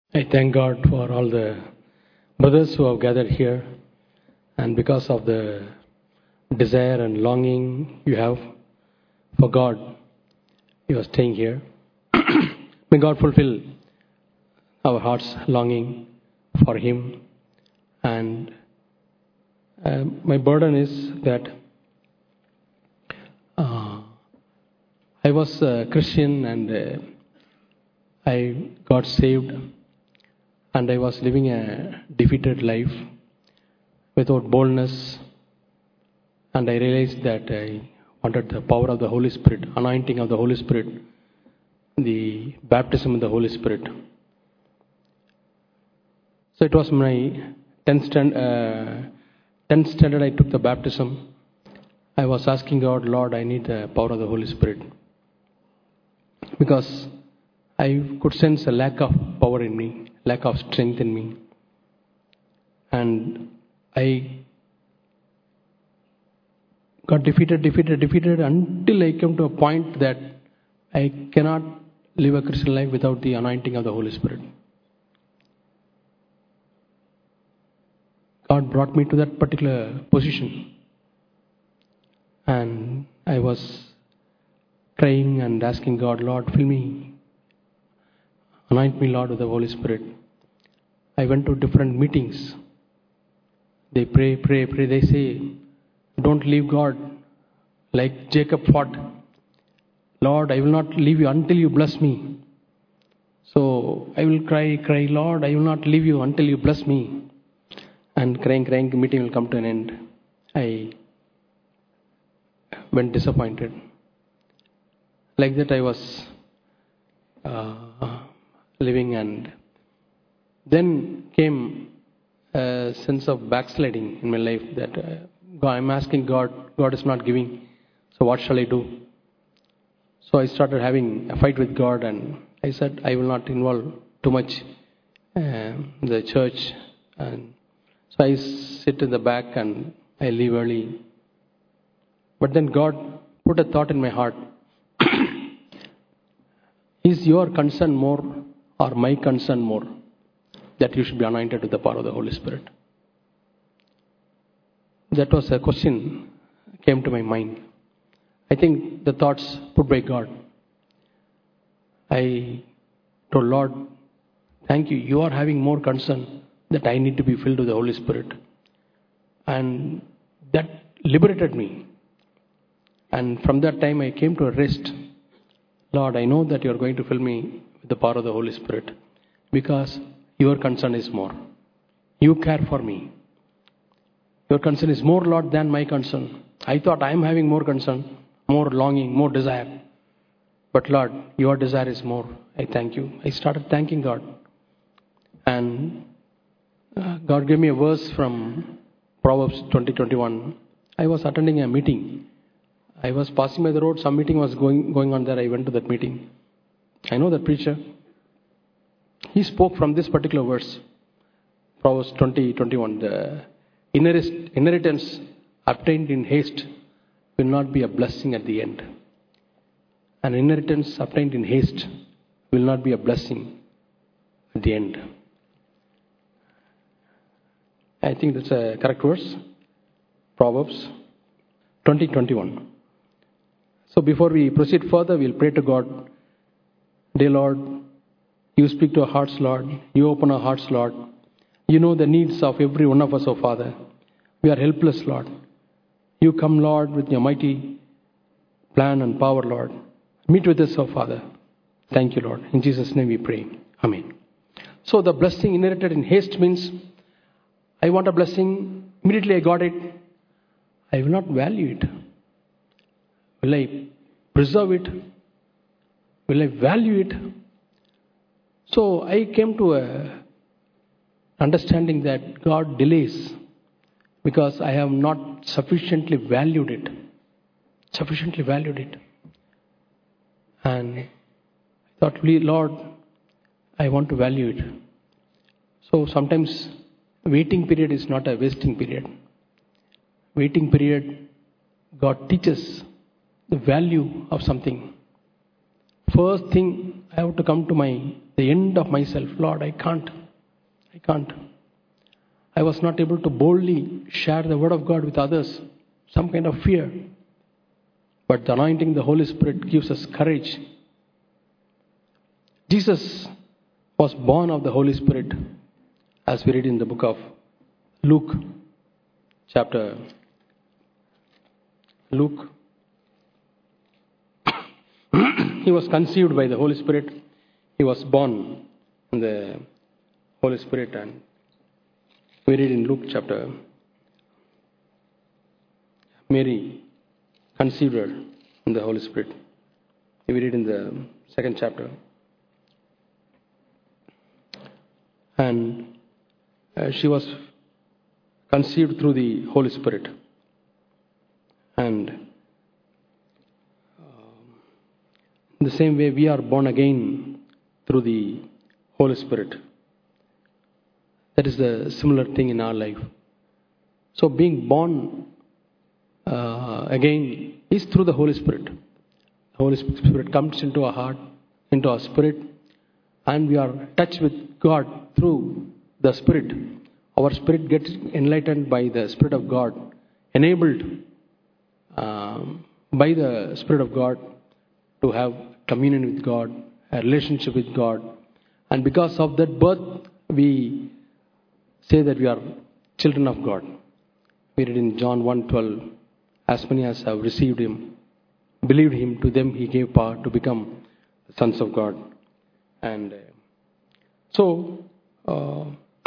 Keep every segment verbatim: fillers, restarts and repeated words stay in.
I thank God for all the brothers who have gathered here, and because of the desire and longing you have for God, you are staying here. May God fulfill our heart's longing for Him. And uh, my burden is that uh, I was a Christian and uh, I got saved, and I was living a defeated life without boldness, and I realized that I wanted the power of the Holy Spirit, anointing of the Holy Spirit, the baptism of the Holy Spirit. So it was my tenth stand, uh, tenth standard I took the baptism. I was asking God, Lord, I need the power of the Holy Spirit, because I could sense a lack of power in me, lack of strength in me. And I got defeated, defeated, defeated until I came to a point that I cannot live a Christian life without the anointing of the Holy Spirit. God brought me to that particular position. And I was praying and asking God, Lord, fill me. Anoint me, Lord, with the Holy Spirit. I went to different meetings. They pray, pray, pray. They say, don't leave God. Like Jacob fought, Lord, I will not leave you until you bless me. So I will cry, cry, Lord, I will not leave you until you bless me. And crying, crying, meeting will come to an end. I went disappointed. Like that I was uh, living, and then came a sense of backsliding in my life, that uh, I'm asking God, God is not giving, so what shall I do? So I started having a fight with God, and I said I will not involve too much uh, the church. And so I sit in the back and I leave early. But then God put a thought in my heart. Is your concern more or my concern more that you should be anointed with the power of the Holy Spirit? That was a question came to my mind. I think the thoughts put by God. I told Lord, thank you. You are having more concern that I need to be filled with the Holy Spirit. And that liberated me. And from that time I came to a rest. Lord, I know that you are going to fill me with the power of the Holy Spirit, because your concern is more. You care for me. Your concern is more, Lord, than my concern. I thought I am having more concern, more longing, more desire. But Lord, your desire is more. I thank you. I started thanking God. And uh, God gave me a verse from Proverbs twenty twenty-one. I was attending a meeting. I was passing by the road. Some meeting was going, going on there. I went to that meeting. I know that preacher. He spoke from this particular verse. Proverbs twenty twenty-one. The inheritance obtained in haste will not be a blessing at the end. An inheritance obtained in haste will not be a blessing at the end. I think that's a correct verse. Proverbs twenty twenty-one. So before we proceed further, we'll pray to God. Dear Lord, you speak to our hearts, Lord. You open our hearts, Lord. You know the needs of every one of us, oh Father. We are helpless, Lord. You come, Lord, with your mighty plan and power, Lord. Meet with us, oh Father. Thank you, Lord. In Jesus' name we pray. Amen. So the blessing inherited in haste means I want a blessing. Immediately I got it. I will not value it. Will I preserve it? Will I value it? So I came to a understanding that God delays because I have not sufficiently valued it. Sufficiently valued it. And I thought, Lord, I want to value it. So sometimes waiting period is not a wasting period. Waiting period, God teaches the value of something. First thing I have to come to my the end of myself. Lord, I can't. I can't. I was not able to boldly share the word of God with others. Some kind of fear. But the anointing of the Holy Spirit gives us courage. Jesus was born of the Holy Spirit, as we read in the book of Luke, chapter Luke. He was conceived by the Holy Spirit. He was born in the Holy Spirit, and we read in Luke chapter, Mary conceived her in the Holy Spirit. We read in the second chapter. And uh, she was conceived through the Holy Spirit. And uh, in the same way, we are born again through the Holy Spirit. That is the similar thing in our life. So being born uh, again is through the Holy Spirit. The Holy Spirit comes into our heart, into our spirit, and we are touched with God through the Spirit. Our spirit gets enlightened by the Spirit of God, enabled um, by the Spirit of God to have communion with God, a relationship with God. And because of that birth, we say that we are children of God. We read in John one twelve, as many as have received Him, believed Him, to them He gave power to become sons of God. And uh, so, uh,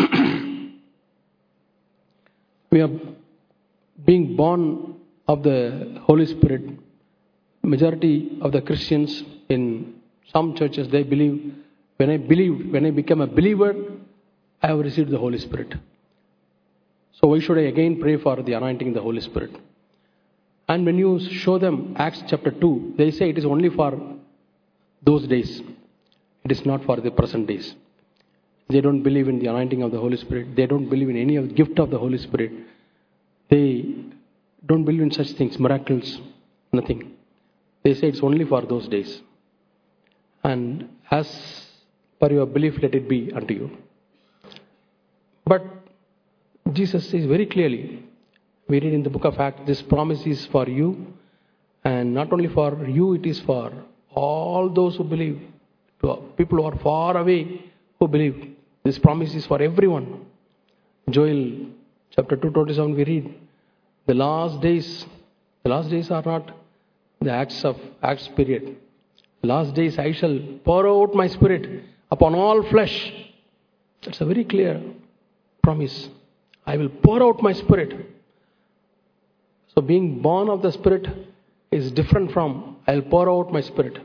we are being born of the Holy Spirit. Majority of the Christians in some churches, they believe, when I believe, when I become a believer, I have received the Holy Spirit. So why should I again pray for the anointing of the Holy Spirit? And when you show them Acts chapter two, they say it is only for those days. It is not for the present days. They don't believe in the anointing of the Holy Spirit. They don't believe in any of the gift of the Holy Spirit. They don't believe in such things, miracles, nothing. They say it's only for those days. And as per your belief, let it be unto you. But Jesus says very clearly, we read in the book of Acts, this promise is for you, and not only for you, it is for all those who believe, to people who are far away who believe. This promise is for everyone. Joel chapter two twenty-seven, we read, the last days, the last days are not the acts of Acts period. Last days I shall pour out my spirit upon all flesh. That's a very clear promise. I will pour out my spirit. So being born of the Spirit is different from I'll pour out my spirit.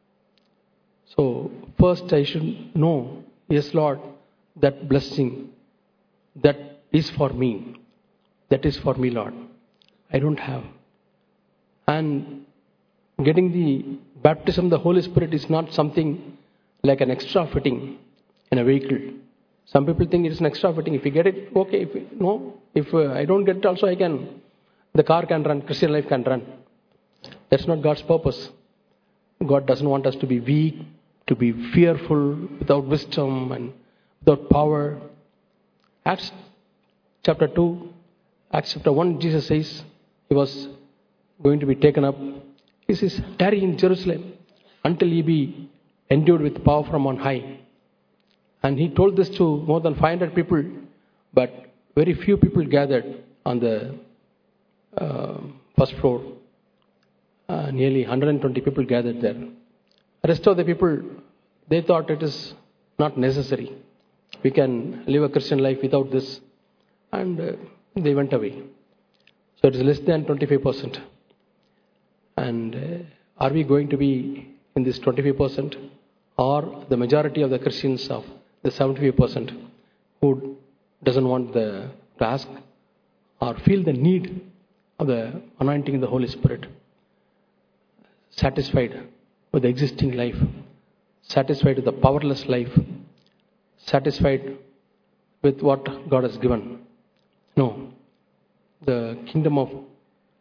So first I should know, yes Lord, that blessing, that is for me. That is for me, Lord. I don't have. And getting the baptism of the Holy Spirit is not something like an extra fitting in a vehicle. Some people think it's an extra fitting. If you get it, okay. If no, if uh, I don't get it also, I can, the car can run, Christian life can run. That's not God's purpose. God doesn't want us to be weak, to be fearful, without wisdom and without power. Acts chapter two, Acts chapter one, Jesus says He was going to be taken up. He says, tarry in Jerusalem until ye be endued with power from on high. And He told this to more than five hundred people, but very few people gathered on the uh, first floor. Uh, nearly one hundred twenty people gathered there. The rest of the people, they thought it is not necessary. We can live a Christian life without this. And uh, they went away. So it is less than twenty-five percent. And uh, are we going to be in this twenty-five percent? Or the majority of the Christians of the seventy-five percent who doesn't want the, to ask or feel the need of the anointing of the Holy Spirit? Satisfied with the existing life, satisfied with the powerless life, satisfied with what God has given. No, the kingdom of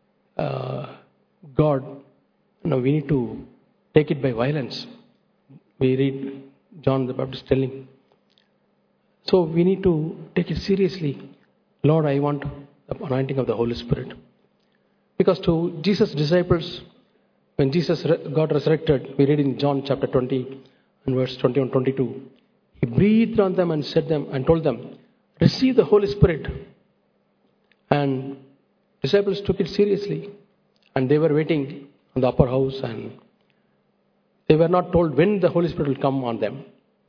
uh, God, no, we need to take it by violence. we read John the Baptist telling. So we need to take it seriously. Lord, I want the anointing of the Holy Spirit. Because to Jesus' disciples, when Jesus got resurrected, we read in John chapter twenty and verse twenty-one twenty-two, He breathed on them and said them and told them, receive the Holy Spirit. And disciples took it seriously. And they were waiting on the upper house, and they were not told when the Holy Spirit will come on them.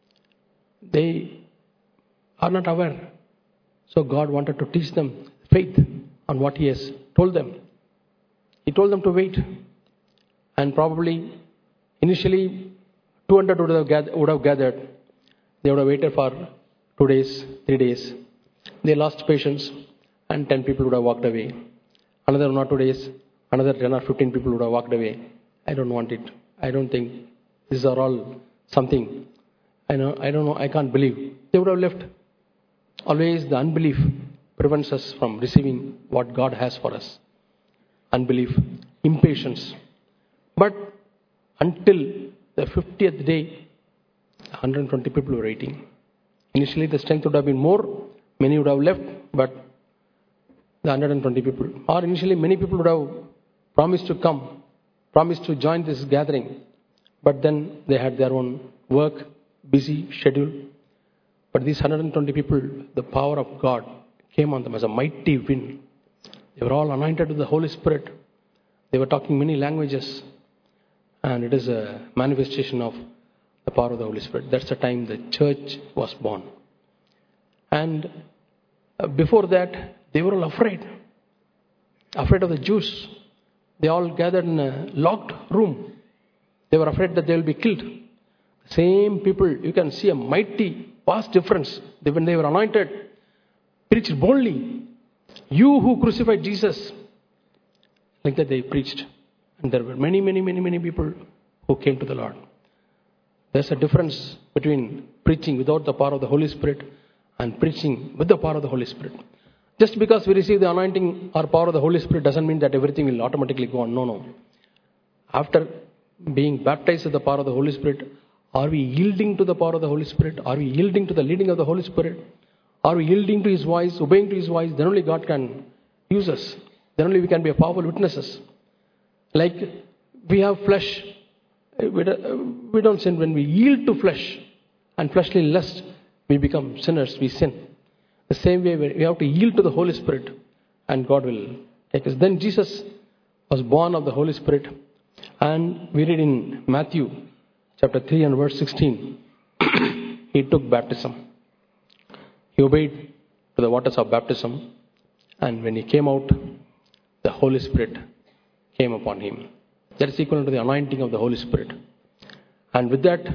They are not aware. So God wanted to teach them faith on what He has told them. He told them to wait. And probably initially two hundred would have gathered. Would have gathered. They would have waited for two days, three days. They lost patience, and ten people would have walked away. Another one or two days, another ten or fifteen people would have walked away. I don't want it. I don't think these are all something. I know. I don't know. I can't believe. They would have left. Always the unbelief prevents us from receiving what God has for us. Unbelief, impatience. But until the fiftieth day, one hundred twenty people were waiting. Initially the strength would have been more. Many would have left, but the one hundred twenty people. Or initially many people would have promised to come, promised to join this gathering. But then they had their own work, busy schedule. But these one hundred twenty people, the power of God came on them as a mighty wind. They were all anointed with the Holy Spirit. They were talking many languages. And it is a manifestation of the power of the Holy Spirit. That's the time the church was born. And before that, they were all afraid. Afraid of the Jews. They all gathered in a locked room. They were afraid that they will be killed. Same people, you can see a mighty, vast difference. They, when they were anointed, preached boldly. You who crucified Jesus. Like that they preached. And there were many, many, many, many people who came to the Lord. There's a difference between preaching without the power of the Holy Spirit and preaching with the power of the Holy Spirit. Just because we receive the anointing or power of the Holy Spirit doesn't mean that everything will automatically go on. No, no. After being baptized with the power of the Holy Spirit, are we yielding to the power of the Holy Spirit? Are we yielding to the leading of the Holy Spirit? Are we yielding to His voice, obeying to His voice? Then only God can use us. Then only we can be a powerful witnesses. Like we have flesh, we don't sin. When we yield to flesh and fleshly lust, we become sinners, we sin. The same way we have to yield to the Holy Spirit and God will take us. Then Jesus was born of the Holy Spirit, and we read in Matthew chapter three and verse sixteen, He took baptism. He obeyed to the waters of baptism, and when He came out, the Holy Spirit came upon Him. That is equivalent to the anointing of the Holy Spirit. And with that,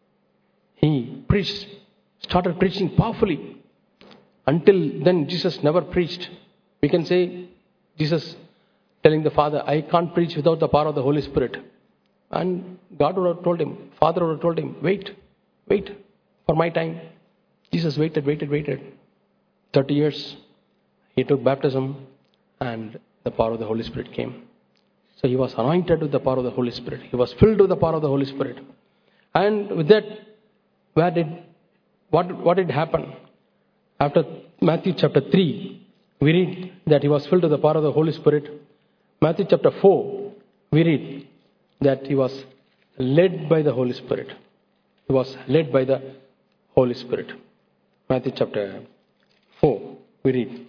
He preached, started preaching powerfully. Until then, Jesus never preached. We can say, Jesus telling the Father, I can't preach without the power of the Holy Spirit. And God would have told Him, Father would have told Him, wait, wait for my time. Jesus waited, waited, waited. thirty years, He took baptism, and the power of the Holy Spirit came. So He was anointed with the power of the Holy Spirit. He was filled with the power of the Holy Spirit. And with that, where did, what, what did happen? After Matthew chapter three, we read that He was filled with the power of the Holy Spirit. Matthew chapter four, we read that He was led by the Holy Spirit. He was led by the Holy Spirit. Matthew chapter four, we read.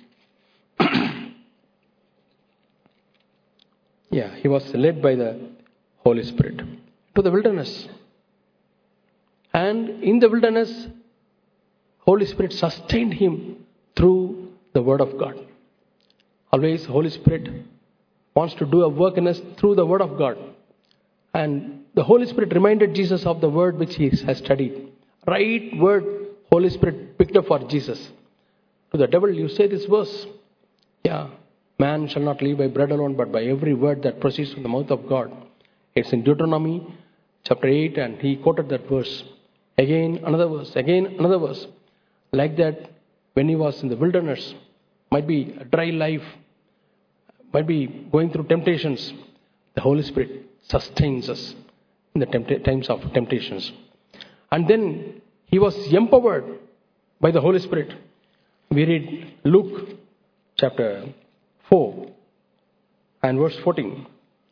Yeah, He was led by the Holy Spirit to the wilderness. And in the wilderness, Holy Spirit sustained Him through the Word of God. Always Holy Spirit wants to do a work in us through the Word of God. And the Holy Spirit reminded Jesus of the Word which He has studied. Right word Holy Spirit picked up for Jesus. To the devil, you say this verse. Yeah, man shall not live by bread alone, but by every word that proceeds from the mouth of God. It's in Deuteronomy chapter eight, and he quoted that verse. Again, another verse. Again, another verse. Like that, when he was in the wilderness, might be a dry life, might be going through temptations, the Holy Spirit sustains us in the tempt- times of temptations. And then he was empowered by the Holy Spirit. We read Luke chapter four and verse fourteen.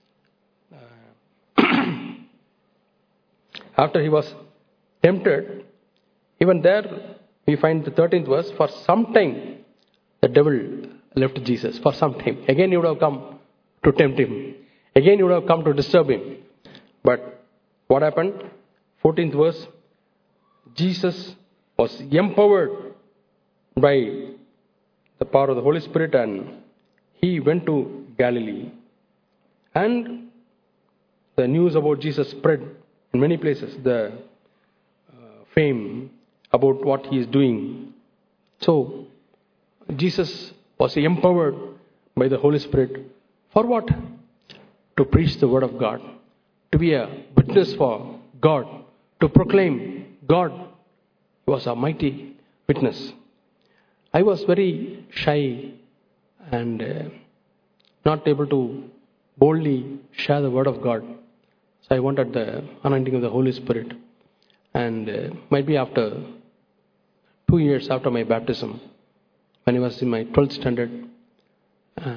After he was tempted, even there we find the thirteenth verse, for some time the devil left Jesus. For some time. Again he would have come to tempt him. Again he would have come to disturb him. But what happened? fourteenth verse, Jesus was empowered by the power of the Holy Spirit and he went to Galilee. And the news about Jesus spread in many places. The uh, fame about what he is doing. So, Jesus was empowered by the Holy Spirit. For what? To preach the word of God. To be a witness for God. To proclaim God. He was a mighty witness. I was very shy and uh, not able to boldly share the word of God. So I wanted the anointing of the Holy Spirit. And uh, maybe after two years after my baptism, when I was in my twelfth standard, uh,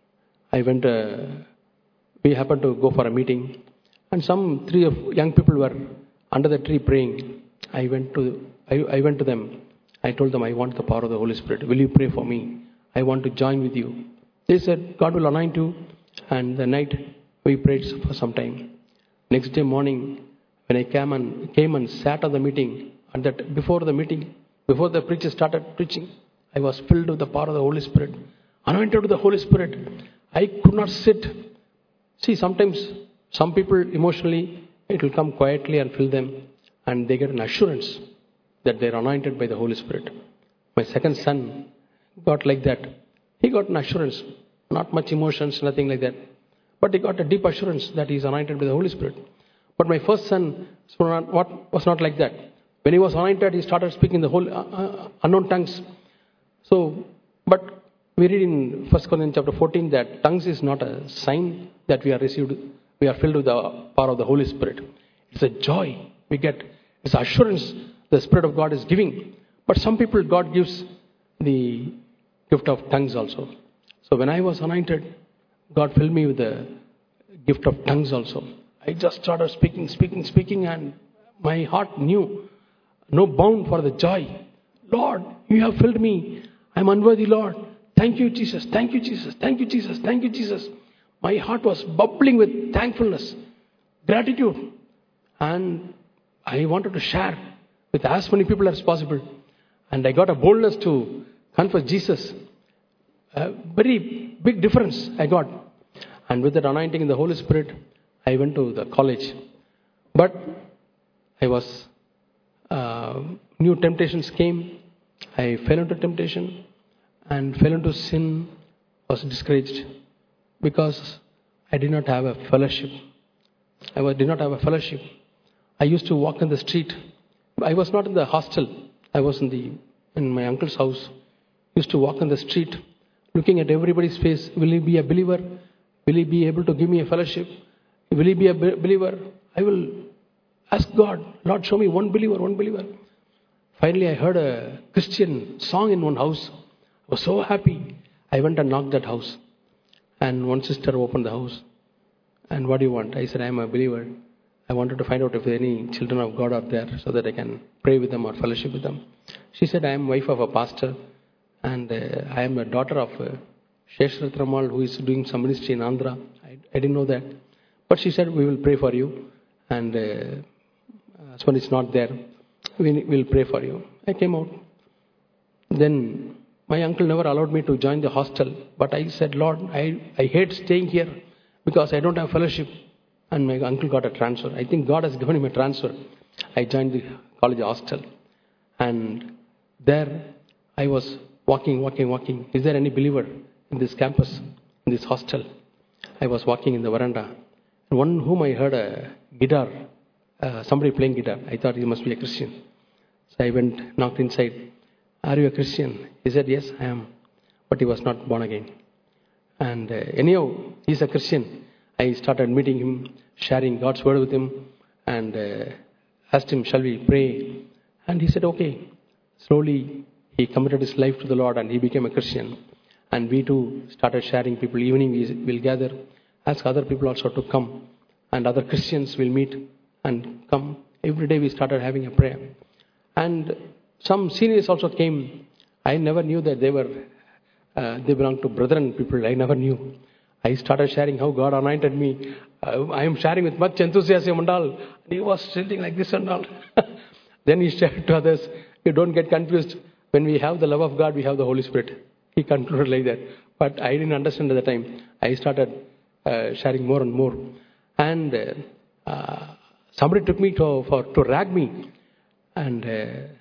I went, uh, we happened to go for a meeting. And some three of young people were under the tree praying. I went to, I, I went to them. I told them, I want the power of the Holy Spirit. Will you pray for me? I want to join with you. They said, God will anoint you. And the night we prayed for some time. Next day morning, when I came and came and sat on the meeting, and that before the meeting, before the preacher started preaching, I was filled with the power of the Holy Spirit, anointed with the Holy Spirit. I could not sit. See, sometimes some people emotionally, it will come quietly and fill them, and they get an assurance that they are anointed by the Holy Spirit. My second son got like that. He got an assurance, not much emotions, nothing like that. But he got a deep assurance that he is anointed by the Holy Spirit. But my first son was not like that. When he was anointed, he started speaking the whole uh, uh, unknown tongues. So, but we read in First Corinthians chapter fourteen that tongues is not a sign that we are received, we are filled with the power of the Holy Spirit. It's a joy we get. It's assurance the Spirit of God is giving. But some people, God gives the gift of tongues also. So when I was anointed, God filled me with the gift of tongues also. I just started speaking, speaking, speaking, and my heart knew no bound for the joy. Lord, you have filled me. I'm unworthy, Lord. Thank you, Jesus. Thank you, Jesus. Thank you, Jesus. Thank you, Jesus. My heart was bubbling with thankfulness, gratitude. And I wanted to share with as many people as possible. And I got a boldness to confess Jesus. A very big difference I got. And with that anointing in the Holy Spirit, I went to the college. But I was, uh, new temptations came. I fell into temptation and fell into sin, was discouraged because I did not have a fellowship. I was, did not have a fellowship. I used to walk in the street. I was not in the hostel. I was in the in my uncle's house. Used to walk in the street, looking at everybody's face. Will he be a believer? Will he be able to give me a fellowship? Will he be a believer? I will ask God, Lord, show me one believer, one believer. Finally, I heard a Christian song in one house. I was so happy. I went and knocked that house. And one sister opened the house. And what do you want? I said, I am a believer. I wanted to find out if any children of God are there so that I can pray with them or fellowship with them. She said, I am wife of a pastor. And uh, I am a daughter of uh, Sheshrat Ramal, who is doing some ministry in Andhra. I, I didn't know that. But she said, we will pray for you. And uh, as when it's not there, we will pray for you. I came out. Then my uncle never allowed me to join the hostel. But I said, Lord, I, I hate staying here because I don't have fellowship. And my uncle got a transfer. I think God has given him a transfer. I joined the college hostel. And there I was walking, walking, walking. Is there any believer in this campus, in this hostel? I was walking in the veranda. And one whom I heard a guitar, uh, somebody playing guitar. I thought he must be a Christian. So I went, knocked inside. Are you a Christian? He said, yes, I am. But he was not born again. And uh, anyhow, he's a Christian. I started meeting him, sharing God's word with him. And uh, asked him, shall we pray? And he said, okay. Slowly, he committed his life to the Lord and he became a Christian. And we too started sharing people. Evening we will gather, ask other people also to come. And other Christians will meet and come. Every day we started having a prayer. And some seniors also came. I never knew that they were, uh, they belonged to brethren people. I never knew. I started sharing how God anointed me. Uh, I am sharing with much enthusiasm and all. And he was sitting like this and all. Then he shared to others. You don't get confused. When we have the love of God, we have the Holy Spirit. He concluded like that. But I didn't understand at the time. I started uh, sharing more and more. And uh, uh, somebody took me to, for, to rag me. And uh,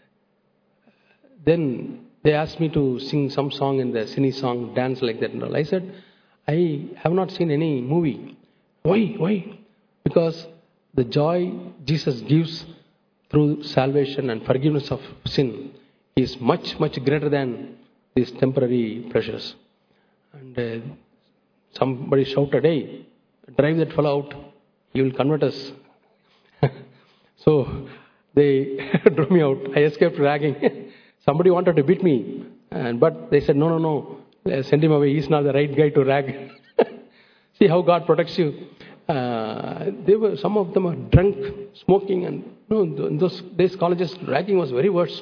then they asked me to sing some song in the cine song, dance like that and all. I said, I have not seen any movie. Why? Why? Because the joy Jesus gives through salvation and forgiveness of sin is much, much greater than these temporary pleasures. And uh, somebody shouted, hey, drive that fellow out. He will convert us. So they drew me out. I escaped ragging. Somebody wanted to beat me. And, but they said, no, no, no. Send him away. He's not the right guy to rag. See how God protects you. Uh, they were, some of them are drunk, smoking, and you know, in those days colleges, ragging was very worse.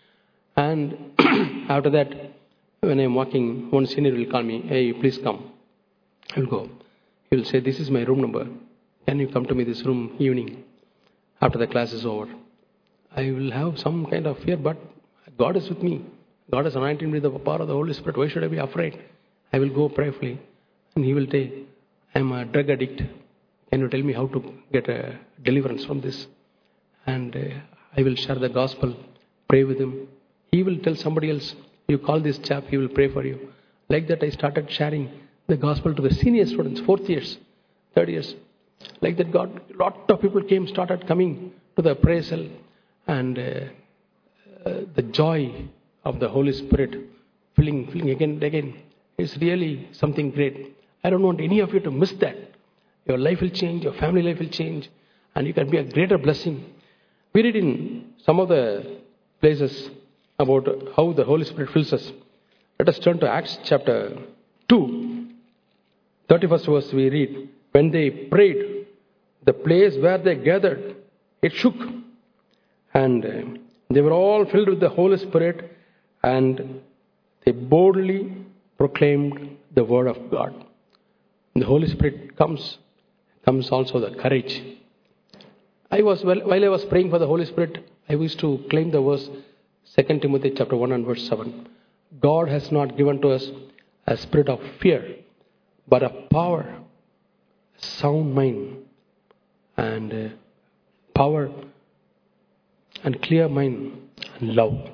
And after that, when I'm walking, one senior will call me, hey, please come. I will go. He will say, this is my room number. Can you come to me this room evening after the class is over? I will have some kind of fear, but God is with me. God has anointed me with the power of the Holy Spirit. Why should I be afraid? I will go prayerfully. And he will say, I'm a drug addict. Can you tell me how to get a deliverance from this? And uh, I will share the gospel, pray with him. He will tell somebody else, you call this chap, he will pray for you. Like that I started sharing the gospel to the senior students, fourth years, third years. Like that God, a lot of people came, started coming to the prayer cell. And uh, uh, the joy of the Holy Spirit filling, filling again and again is really something great. I don't want any of you to miss that. Your life will change, your family life will change, and you can be a greater blessing. We read in some of the places about how the Holy Spirit fills us. Let us turn to Acts chapter two, thirty-first verse we read. When they prayed, the place where they gathered, it shook. And uh, they were all filled with the Holy Spirit, and they boldly proclaimed the word of God. The Holy Spirit comes, comes also the courage. I was while I was praying for the Holy Spirit, I used to claim the verse Second Timothy chapter one and verse seven. God has not given to us a spirit of fear, but of power, sound mind, and uh, power and clear mind and love.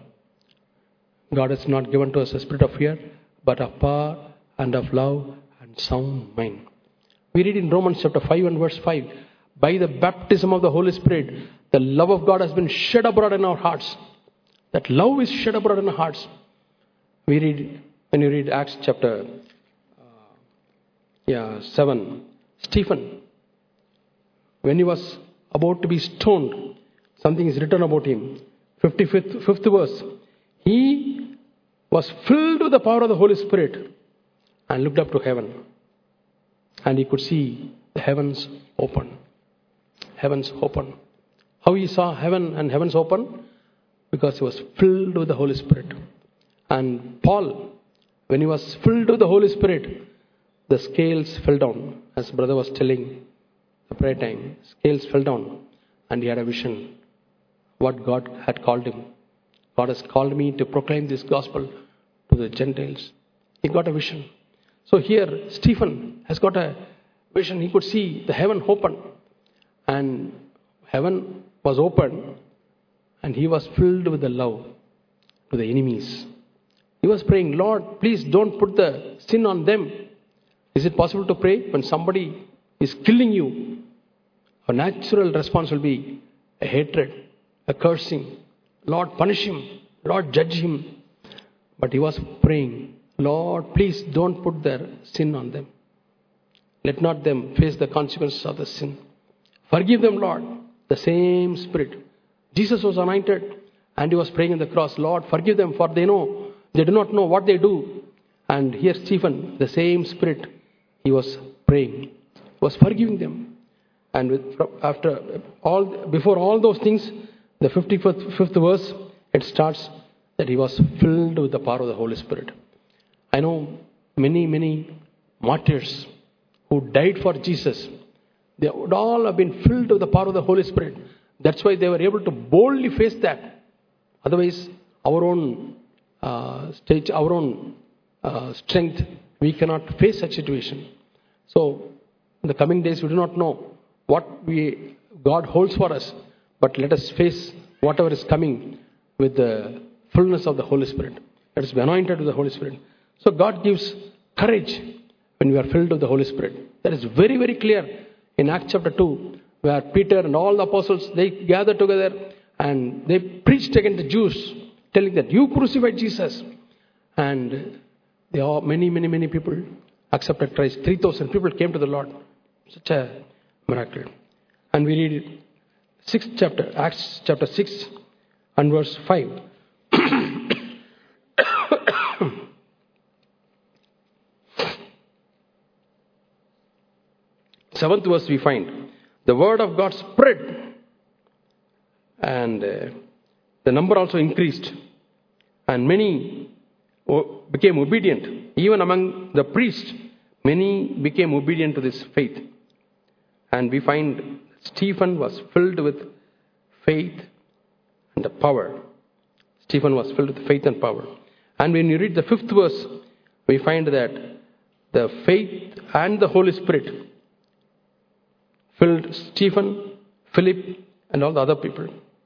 God has not given to us a spirit of fear, but of power and of love and sound mind. We read in Romans chapter five and verse five, by the baptism of the Holy Spirit, the love of God has been shed abroad in our hearts. That love is shed abroad in our hearts. We read, when you read Acts chapter uh, yeah, seven, Stephen, when he was about to be stoned, something is written about him. fifty-fifth fifth verse. He was filled with the power of the Holy Spirit and looked up to heaven. And he could see the heavens open. Heavens open. How he saw heaven and heavens open? Because he was filled with the Holy Spirit. And Paul, when he was filled with the Holy Spirit, the scales fell down. As brother was telling the prayer time, scales fell down. And he had a vision. What God had called him. God has called me to proclaim this gospel to the Gentiles. He got a vision. So here, Stephen has got a vision. He could see the heaven open. And heaven was open. And he was filled with the love to the enemies. He was praying, Lord, please don't put the sin on them. Is it possible to pray when somebody is killing you? A natural response will be a hatred, a cursing. Lord, punish him. Lord, judge him. But he was praying, Lord, please don't put their sin on them. Let not them face the consequences of the sin. Forgive them, Lord. The same Spirit Jesus was anointed and he was praying on the cross, Lord, forgive them, for they know, they do not know what they do. And here Stephen, the same spirit, he was praying, was forgiving them. And with, after all, before all those things, the fifty-fifth verse, it starts that he was filled with the power of the Holy Spirit. I know many, many martyrs who died for Jesus. They would all have been filled with the power of the Holy Spirit. That's why they were able to boldly face that. Otherwise, our own uh, stage, our own uh, strength, we cannot face such situation. So, in the coming days, we do not know what we God holds for us, but let us face whatever is coming with the fullness of the Holy Spirit. Let us be anointed with the Holy Spirit. So God gives courage when we are filled with the Holy Spirit. That is very, very clear in Acts chapter two, where Peter and all the apostles, they gathered together and they preached against the Jews, telling that you crucified Jesus. And they all, many, many, many people accepted Christ. three thousand people came to the Lord. Such a miracle. And we read sixth chapter, Acts chapter six and verse five. Seventh verse we find the word of God spread, and uh, the number also increased, and many o- became obedient. Even among the priests, many became obedient to this faith. And we find Stephen was filled with faith and the power. Stephen was filled with faith and power. And when you read the fifth verse, we find that the faith and the Holy Spirit filled Stephen, Philip, and all the other people.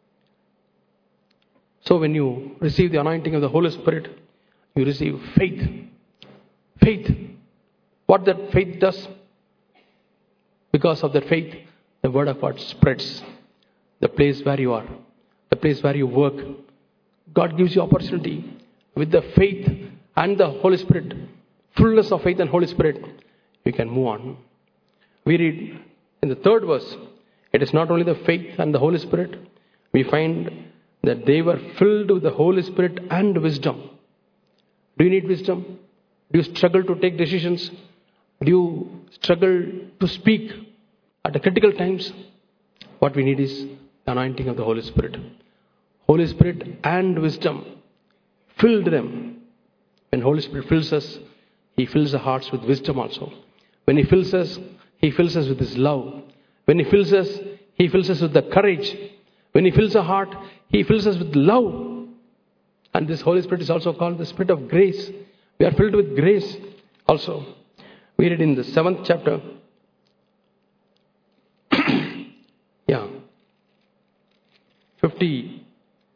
So when you receive the anointing of the Holy Spirit, you receive faith. Faith. What that faith does? Because of that faith, the word of God spreads. The place where you are, the place where you work, God gives you opportunity. With the faith and the Holy Spirit, fullness of faith and Holy Spirit, you can move on. We read in the third verse, it is not only the faith and the Holy Spirit. We find that they were filled with the Holy Spirit and wisdom. Do you need wisdom? Do you struggle to take decisions? Do you struggle to speak at the critical times? What we need is the anointing of the Holy Spirit. Holy Spirit and wisdom filled them. When Holy Spirit fills us, He fills the hearts with wisdom also. When He fills us, He fills us with His love. When He fills us, He fills us with the courage. When He fills our heart, He fills us with love. And this Holy Spirit is also called the Spirit of grace. We are filled with grace also. We read in the seventh chapter. yeah. fifty.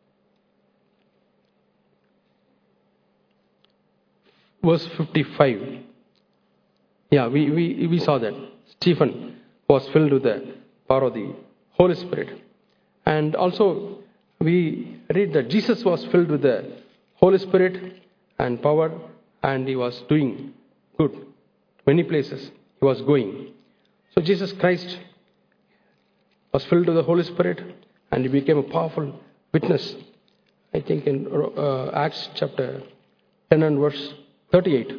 Verse fifty-five. Yeah, we, we, we saw that. Stephen was filled with the power of the Holy Spirit. And also, we read that Jesus was filled with the Holy Spirit and power, and He was doing good. Many places He was going. So Jesus Christ was filled with the Holy Spirit, and He became a powerful witness. I think in uh, Acts chapter ten and verse thirty-eight.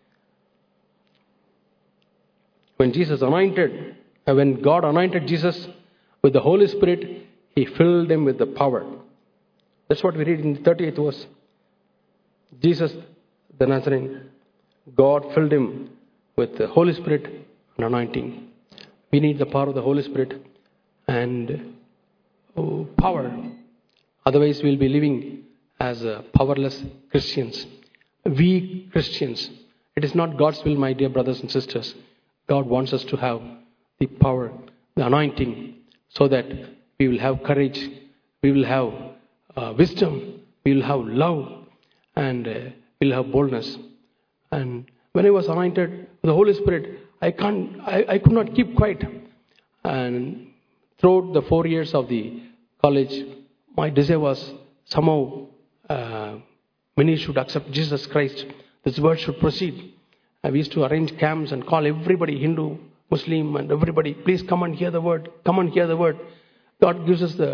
When Jesus anointed, uh, when God anointed Jesus with the Holy Spirit, He filled Him with the power. That's what we read in the thirty-eighth verse. Jesus, the Nazarene, God filled Him with the Holy Spirit and anointing. We need the power of the Holy Spirit and oh, power. Otherwise, we'll be living as uh, powerless Christians, weak Christians. It is not God's will, my dear brothers and sisters. God wants us to have the power, the anointing, so that we will have courage, we will have uh, wisdom, we will have love, and uh, we will have boldness. And when I was anointed with the Holy Spirit, I can't, I, I could not keep quiet. And throughout the four years of the college, my desire was somehow uh, many should accept Jesus Christ. This word should proceed. I used to arrange camps and call everybody, Hindu, Muslim, and everybody, please come and hear the word. Come and hear the word. God gives us the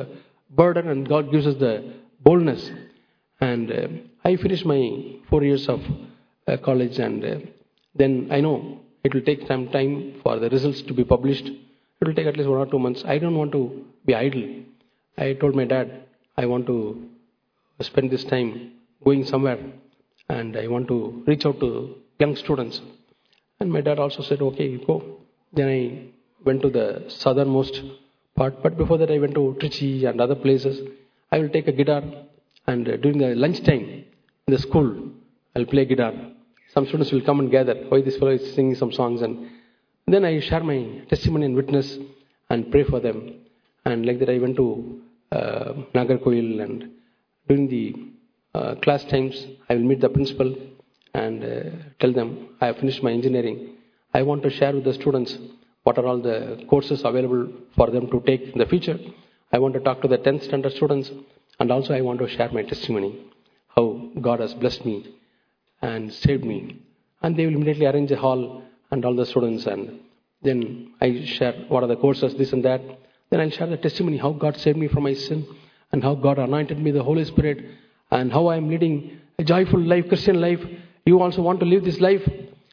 burden and God gives us the boldness. And uh, I finished my four years of uh, college, and uh, then I know it will take some time for the results to be published. It will take at least one or two months. I don't want to be idle. I told my dad, I want to spend this time going somewhere, and I want to reach out to young students. And my dad also said, okay, go. Then I went to the southernmost part, but before that I went to Trichy and other places. I will take a guitar, and uh, during the lunchtime in the school, I'll play guitar. Some students will come and gather, why this fellow is singing some songs, and then I share my testimony and witness and pray for them. And like that I went to uh, Nagarkoil, and during the uh, class times, I will meet the principal and uh, tell them I have finished my engineering. I want to share with the students what are all the courses available for them to take in the future. I want to talk to the tenth standard students, and also I want to share my testimony, how God has blessed me and saved me. And they will immediately arrange a hall and all the students, and then I share what are the courses, this and that. Then I'll share the testimony, how God saved me from my sin, and how God anointed me with the Holy Spirit, and how I am leading a joyful life, Christian life. You also want to live this life?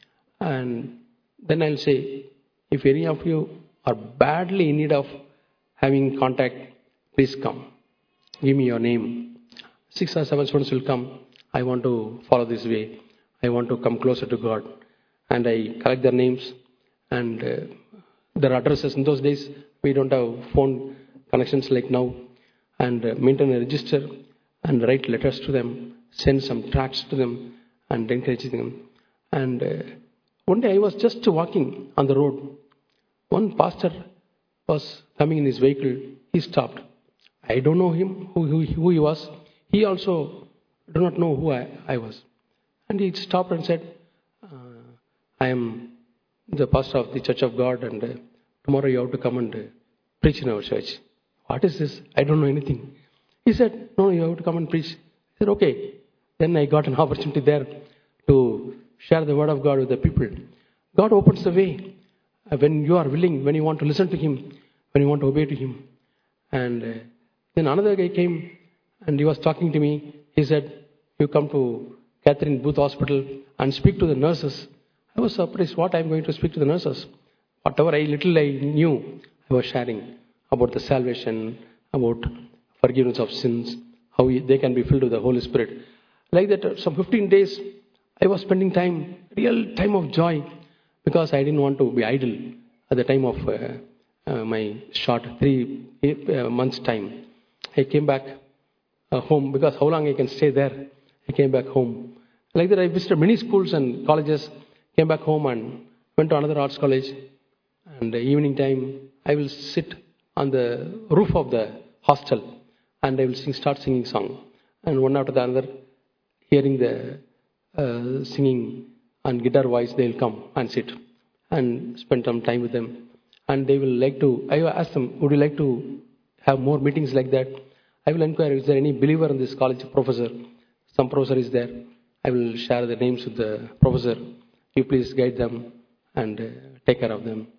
And then I'll say, if any of you are badly in need of having contact, please come. Give me your name. Six or seven students will come. I want to follow this way. I want to come closer to God. And I collect their names and uh, their addresses. In those days, we don't have phone connections like now. And uh, maintain a register and write letters to them, send some tracts to them, and encourage them. And uh, one day I was just walking on the road. One pastor was coming in his vehicle. He stopped. I don't know him, who, who, who he was. He also do not know who I, I was. And he stopped and said, uh, I am the pastor of the Church of God, and uh, tomorrow you have to come and uh, preach in our church. What is this? I don't know anything. He said, no, you have to come and preach. I said, okay. Then I got an opportunity there to share the word of God with the people. God opens the way when you are willing, when you want to listen to Him, when you want to obey to Him. And uh, then another guy came and he was talking to me. He said, you come to Catherine Booth Hospital and speak to the nurses. I was surprised what I am going to speak to the nurses. Whatever I little I knew, I was sharing about the salvation, about forgiveness of sins, how they can be filled with the Holy Spirit. Like that, some fifteen days, I was spending time, real time of joy, because I didn't want to be idle at the time of uh, uh, my short three uh, months time. I came back uh, home, because how long I can stay there? I came back home. Like that, I visited many schools and colleges, came back home and went to another arts college. And uh, evening time, I will sit on the roof of the hostel and I will sing, start singing song. And one after the other, hearing the uh, singing and guitar voice, they will come and sit and spend some time with them. And they will like to, I ask them, would you like to have more meetings like that? I will inquire, is there any believer in this college professor? Some professor is there. I will share the names with the professor. You please guide them and uh, take care of them.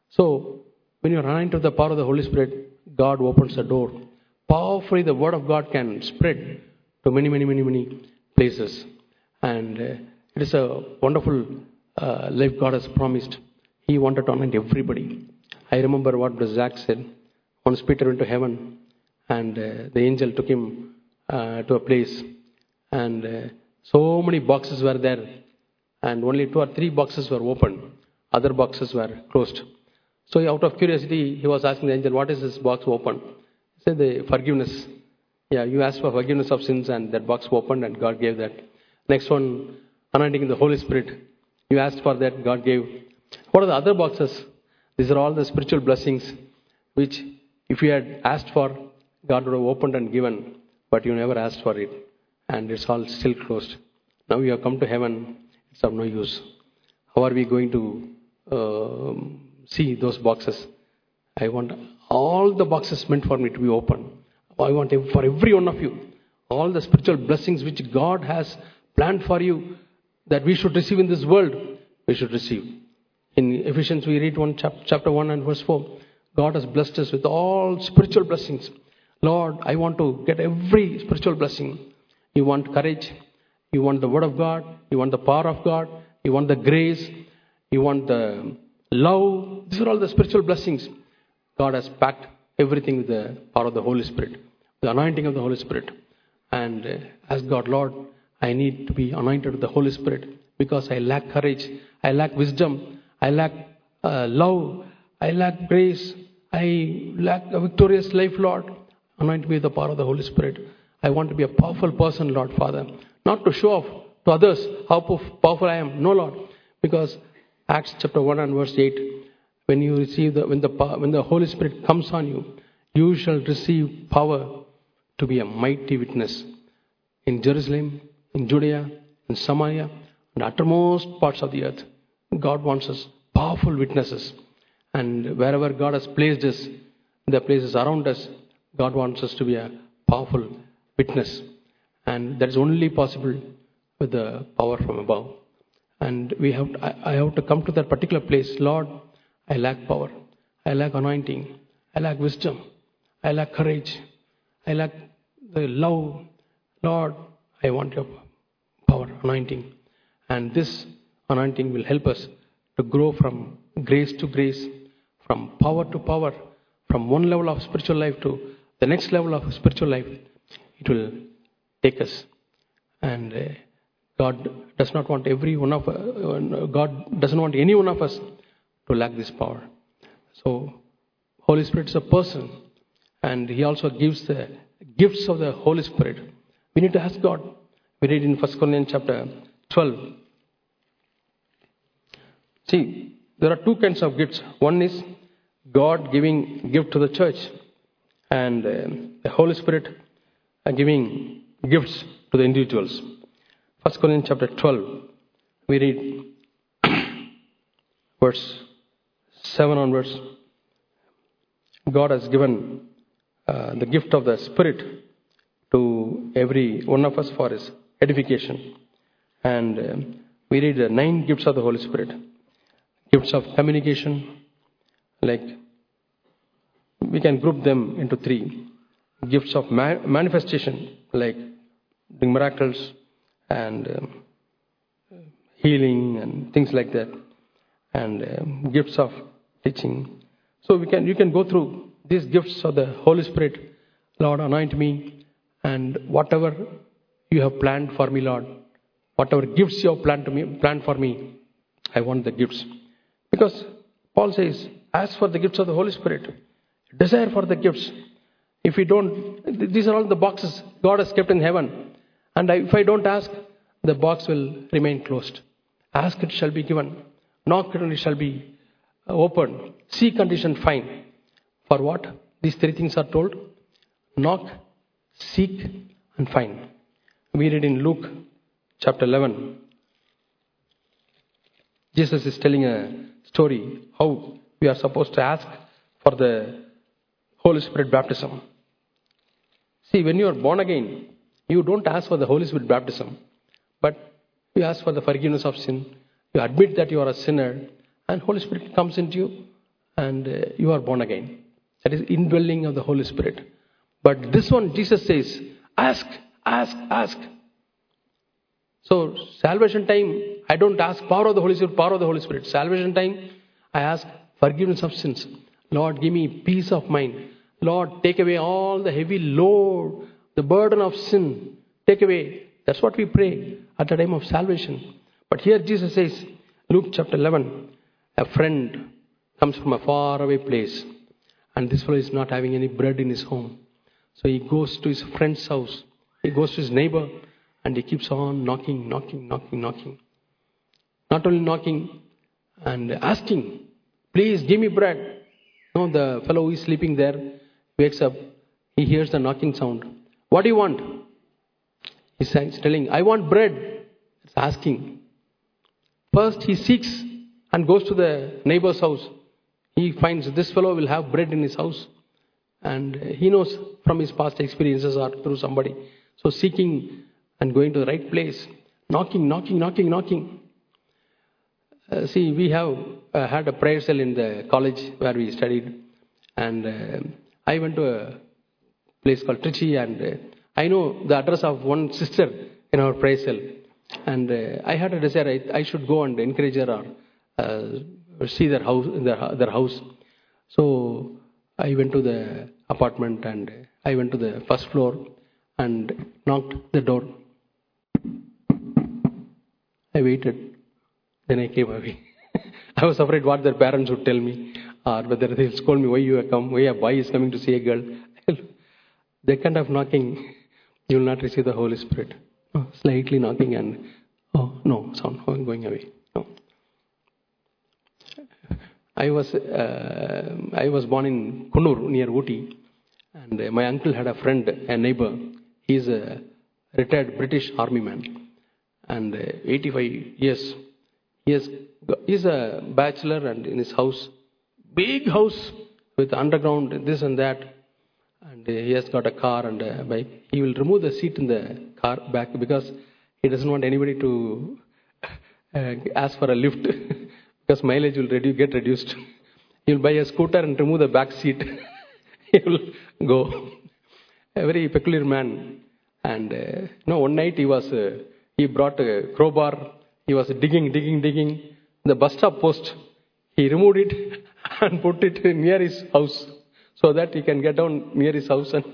So, when you run into the power of the Holy Spirit, God opens the door. Powerfully, the Word of God can spread to many, many, many, many places. And uh, it is a wonderful uh, life God has promised. He wanted to anoint everybody. I remember what Brother Zach said. Once Peter went to heaven, and uh, the angel took him uh, to a place. And uh, so many boxes were there. And only two or three boxes were open. Other boxes were closed. So out of curiosity, he was asking the angel, what is this box open? He said, the forgiveness. Yeah, you asked for forgiveness of sins, and that box opened, and God gave that. Next one, anointing in the Holy Spirit. You asked for that, God gave. What are the other boxes? These are all the spiritual blessings, which if you had asked for, God would have opened and given, but you never asked for it. And it's all still closed. Now you have come to heaven, it's of no use. How are we going to uh, see those boxes? I want all the boxes meant for me to be open. I want for every one of you, all the spiritual blessings which God has planned for you, that we should receive in this world, we should receive. In Ephesians, we read one chap- chapter one and verse four. God has blessed us with all spiritual blessings. Lord, I want to get every spiritual blessing. You want courage. You want the word of God. You want the power of God. You want the grace. You want the love. These are all the spiritual blessings. God has packed everything with the power of the Holy Spirit, the anointing of the Holy Spirit. And uh, ask God, Lord, I need to be anointed with the Holy Spirit because I lack courage. I lack wisdom. I lack uh, love. I lack grace. I lack a victorious life, Lord. Anoint me with the power of the Holy Spirit. I want to be a powerful person, Lord Father. Not to show off to others how powerful I am. No, Lord. Because Acts chapter one and verse eight, when you receive the, when the, when the Holy Spirit comes on you, you shall receive power to be a mighty witness in Jerusalem, in Judea, in Samaria, and uttermost parts of the earth. God wants us powerful witnesses. And wherever God has placed us, the places around us, God wants us to be a powerful witness. And that is only possible with the power from above. And we have to, I, I have to come to that particular place. Lord, I lack power. I lack anointing. I lack wisdom. I lack courage. I lack the love. Lord, I want your power, anointing. And this anointing will help us to grow from grace to grace, from power to power, from one level of spiritual life to the next level of spiritual life. It will take us. And uh, God does not want every one of uh, God doesn't want any one of us to lack this power. So, Holy Spirit is a person, and He also gives the gifts of the Holy Spirit. We need to ask God. We read in First Corinthians chapter twelve. See, there are two kinds of gifts. One is God giving gift to the church, and uh, the Holy Spirit uh, giving gifts to the individuals. First Corinthians chapter twelve, we read verse seven onwards. God has given uh, the gift of the Spirit to every one of us for His edification. And uh, we read the nine gifts of the Holy Spirit. Gifts of communication, like we can group them into three. Gifts of ma- manifestation, like doing miracles and um, healing and things like that. And um, gifts of teaching. So we can you can go through these gifts of the Holy Spirit. Lord, anoint me, and whatever you have planned for me, Lord, whatever gifts you have planned to me, planned for me, I want the gifts. Because Paul says, ask for the gifts of the Holy Spirit. Desire for the gifts. If we don't, these are all the boxes God has kept in heaven. And if I don't ask, the box will remain closed. Ask, it shall be given. Knock, it shall be opened. Seek, and you shall find. For what? These three things are told. Knock, seek, and find. We read in Luke chapter eleven. Jesus is telling a story how we are supposed to ask for the Holy Spirit baptism. See, when you are born again, you don't ask for the Holy Spirit baptism, but you ask for the forgiveness of sin. You admit that you are a sinner, and Holy Spirit comes into you, and uh, you are born again. That is indwelling of the Holy Spirit. But this one, Jesus says, ask, ask, ask. So, salvation time, I don't ask power of the Holy Spirit, power of the Holy Spirit. Salvation time, I ask forgiveness of sins. Lord, give me peace of mind. Lord, take away all the heavy load, the burden of sin. Take away. That's what we pray at the time of salvation. But here Jesus says, Luke chapter eleven, a friend comes from a faraway place, and this fellow is not having any bread in his home. So he goes to his friend's house. He goes to his neighbor, and he keeps on knocking, knocking, knocking, knocking. Not only knocking and asking, please give me bread. No, the fellow who is sleeping there wakes up. He hears the knocking sound. What do you want? He's telling, I want bread. It's asking. First he seeks and goes to the neighbor's house. He finds this fellow will have bread in his house. And he knows from his past experiences or through somebody. So seeking and going to the right place. Knocking, knocking, knocking, knocking. Uh, see, we have uh, had a prayer cell in the college where we studied. And uh, I went to a place called Trichy, and uh, I know the address of one sister in our prayer cell. And uh, I had a desire, I, I should go and encourage her or uh, see their house, their, their house. So I went to the apartment and I went to the first floor and knocked the door. I waited. Then I came away. I was afraid what their parents would tell me, or whether they'll scold me, why you have come, why a boy is coming to see a girl. That kind of knocking, you will not receive the Holy Spirit. Oh, slightly knocking and, oh, no, sound, oh, going away. No. I was, uh, I was born in Kunnur, near Ooty, and uh, my uncle had a friend, a neighbor. He's a retired British army man, and uh, eighty-five years. He has, he's a bachelor, and in his house, big house with underground this and that, and uh, he has got a car and a bike. He will remove the seat in the car back because he doesn't want anybody to uh, ask for a lift because mileage will redu- get reduced. He will buy a scooter and remove the back seat. He will go. A very peculiar man. And uh, no, one night he was uh, he brought a crowbar. He was digging, digging, digging. The bus stop post, he removed it and put it near his house so that he can get down near his house. And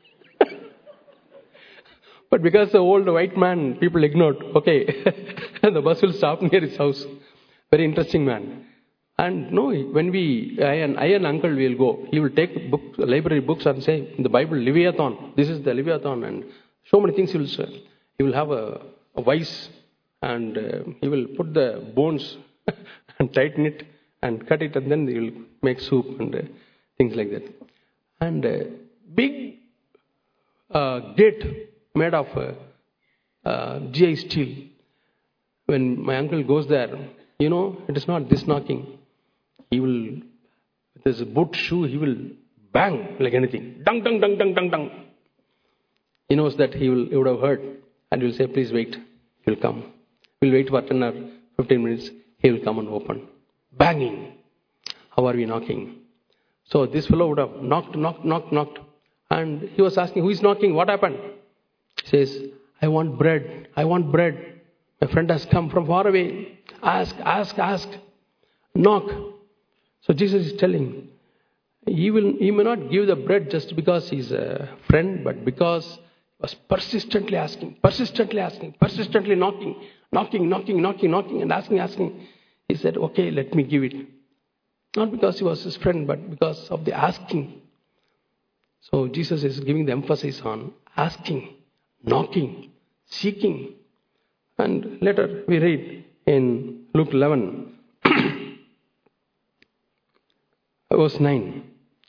but because the old white man, people ignored. Okay, the bus will stop near his house. Very interesting man. And no, when we, I and, I and uncle will go, he will take book, library books and say, in the Bible, Leviathan, this is the Leviathan, and so many things he will say. He will have a, a vice, and uh, he will put the bones and tighten it and cut it, and then he will make soup and uh, things like that. And uh, big uh, gate made of uh, uh, G I steel. When my uncle goes there, you know, it is not this knocking. He will, with his boot shoe, he will bang like anything. Dung, dung, dung, dung, dung, dung. He knows that he will, he would have heard, and he will say, please wait. He will come. We'll wait for ten or fifteen minutes. He will come and open. Banging. How are we knocking? So this fellow would have knocked, knocked, knocked, knocked. And he was asking, who is knocking? What happened? He says, I want bread. I want bread. My friend has come from far away. Ask, ask, ask. Knock. So Jesus is telling, he will, he may not give the bread just because he's a friend, but because he was persistently asking, persistently asking, persistently knocking, knocking, knocking, knocking, knocking, and asking, asking. He said, okay, let me give it. Not because he was his friend, but because of the asking. So Jesus is giving the emphasis on asking, knocking, seeking. And later we read in Luke eleven, verse nine.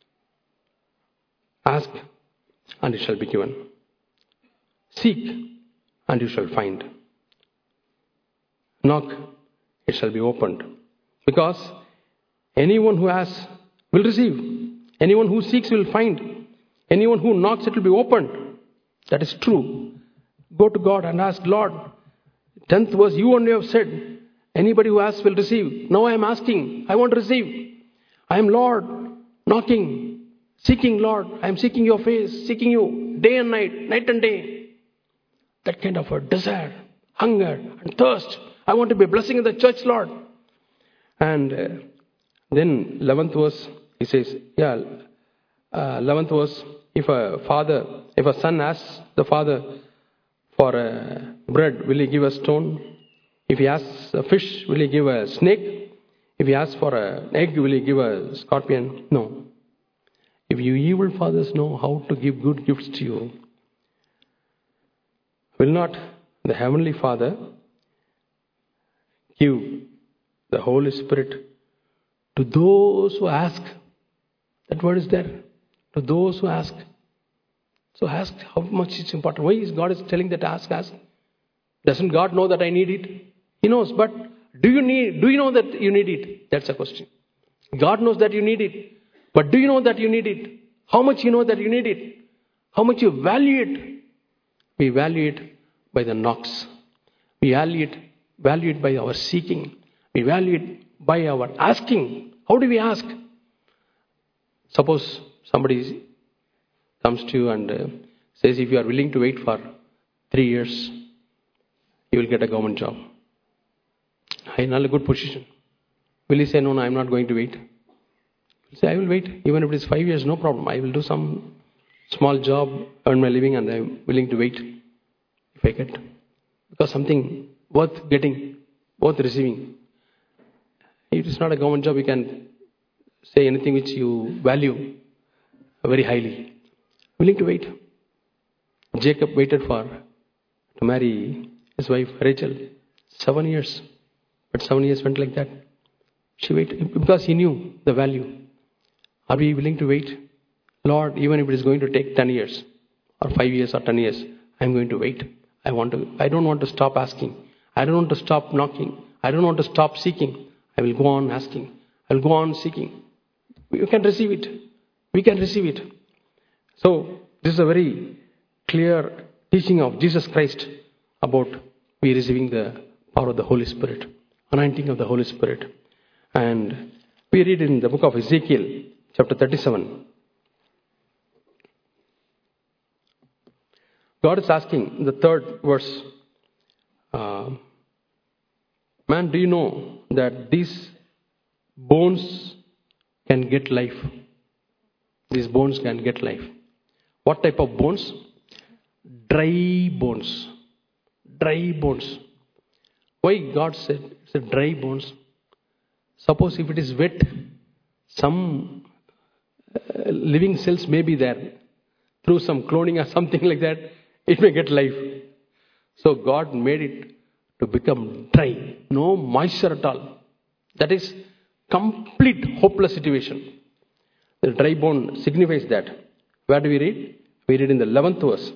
Ask, and it shall be given. Seek, and you shall find. Knock, it shall be opened. Because anyone who asks will receive. Anyone who seeks will find. Anyone who knocks, it will be opened. That is true. Go to God and ask, Lord. Tenth verse, you only have said, anybody who asks will receive. Now I am asking, I want to receive. I am Lord, knocking, seeking Lord. I am seeking your face, seeking you day and night, night and day. That kind of a desire, hunger and thirst. I want to be a blessing in the church, Lord. And uh, then eleventh verse, he says, yeah, uh, eleventh verse, if a father, if a son asks the father for a bread, will he give a stone? If he asks a fish, will he give a snake? If he asks for an egg, will he give a scorpion? No. If you evil fathers know how to give good gifts to you, will not the Heavenly Father give the Holy Spirit to those who ask? That word is there. To those who ask. So ask how much it's important. Why is God is telling that ask, ask? Doesn't God know that I need it? He knows, but do you need, do you know that you need it? That's the question. God knows that you need it. But do you know that you need it? How much you know that you need it? How much you value it? We value it by the knocks. We value it, value it by our seeking. We value it by our asking. How do we ask? Suppose somebody comes to you and uh, says, if you are willing to wait for three years, you will get a government job. In a good position. Will he say, no, no, I'm not going to wait? He'll say, I will wait. Even if it is five years, no problem. I will do some small job, earn my living, and I'm willing to wait if I get. Because something worth getting, worth receiving. If it is not a government job, you can say anything which you value very highly. Willing to wait. Jacob waited for to marry his wife Rachel. Seven years. But seven years went like that. She waited because he knew the value. Are we willing to wait? Lord, even if it is going to take ten years or five years or ten years, I am going to wait. I want to. I don't want to stop asking. I don't want to stop knocking. I don't want to stop seeking. I will go on asking. I will go on seeking. You can receive it. We can receive it. So this is a very clear teaching of Jesus Christ about we receiving the power of the Holy Spirit, anointing of the Holy Spirit. And we read in the book of Ezekiel, chapter thirty-seven. God is asking in the third verse, uh, man, do you know that these bones can get life? These bones can get life. What type of bones? Dry bones. Dry bones. Why God said it's a dry bones? Suppose if it is wet, some uh, living cells may be there. Through some cloning or something like that, it may get life. So God made it to become dry. No moisture at all. That is complete hopeless situation. The dry bone signifies that. Where do we read? We read in the eleventh verse.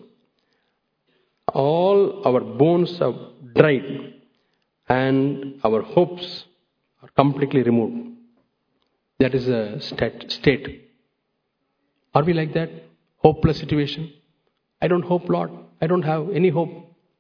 All our bones are dried and our hopes are completely removed. That is a state. Are we like that? Hopeless situation? I don't hope, Lord. I don't have any hope.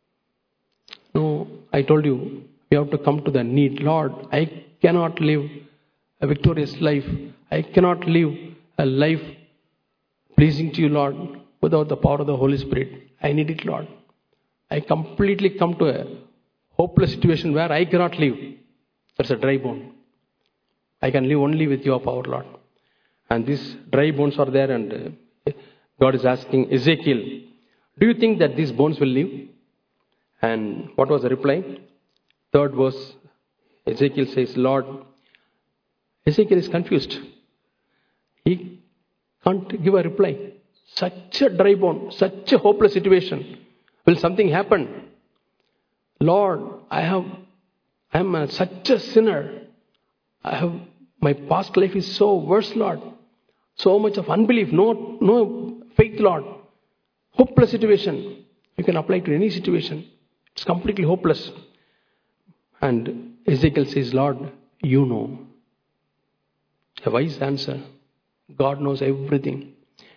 No, I told you, we have to come to the need. Lord, I cannot live a victorious life. I cannot live a life pleasing to you, Lord, without the power of the Holy Spirit. I need it, Lord. I completely come to a hopeless situation where I cannot live. That's a dry bone. I can live only with your power, Lord. And these dry bones are there, and uh, God is asking Ezekiel, do you think that these bones will live? And what was the reply? Third verse, Ezekiel says, Lord, Ezekiel is confused. He can't give a reply. Such a dry bone, such a hopeless situation. Will something happen? Lord, I have, I am a, such a sinner. I have, my past life is so worse, Lord. So much of unbelief, no, no faith, Lord. Hopeless situation. You can apply to any situation. It's completely hopeless. And Ezekiel says, Lord, you know. A wise answer. God knows everything.